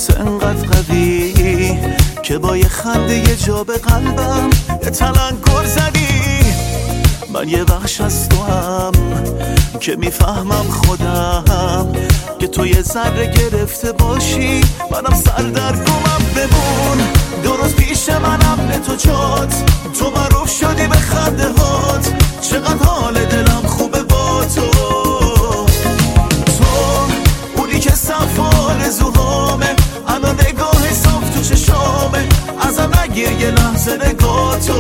واسه انقدر قوی که با یه خنده یه جا به قلبم یه تلنگر زدی. من یه بخش از تو هم که میفهمم خودم که تو یه ذره گرفته باشی، منم سردرگمم. بمون درست پیش منم به تو جات، تو معروف شدی به خنده هات، چقدر حال دلم خوبه با تو. تو اونی که صف آرزوهامه، الان نگاه صاف تو چشامه، ازم نگیر یه لحظه نگاه تو.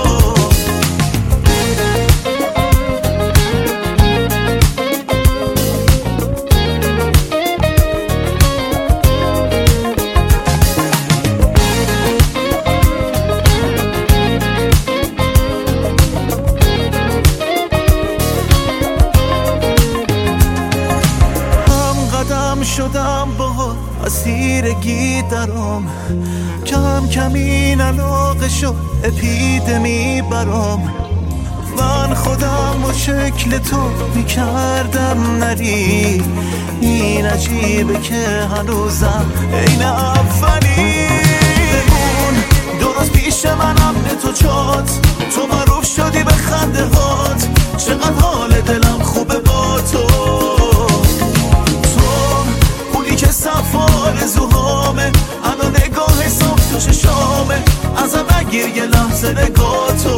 شدم با اسیرگی درام، کم کم این علاقه شد اپیدمی برام. من خودم و شکل تو میکردم نری، این عجیبه که هنوزم عین اولی. بمون درست پیش منم به تو جات، تو معروف شدی به خنده هات، چقدر حال دلم خوبه با تو. که صف آرزوهامه، الان نگاه صاف تو چشامه، ازم نگیر یه لحظه نگاه تو.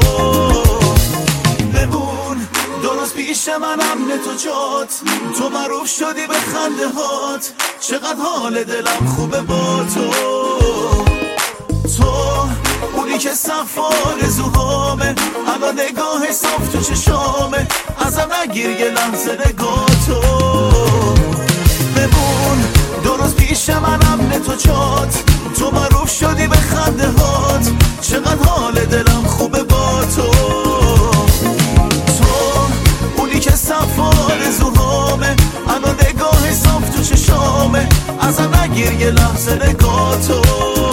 بمون درست پیش منم به تو جات، تو معروف شدی به خنده هات، چقدر حال دلم خوبه با تو. تو اونی که صف آرزوهامه، الان نگاه صاف تو چشامه، ازم نگیر یه لحظه نگاه تو. بمون درست پیش منم به تو جات، تو معروف شدی به خنده هات، چقدر حال دلم خوبه با تو. تو اونی که صف آرزوهامه، الان نگاه صاف تو چشامه، ازم نگیر یه لحظه نگاه تو.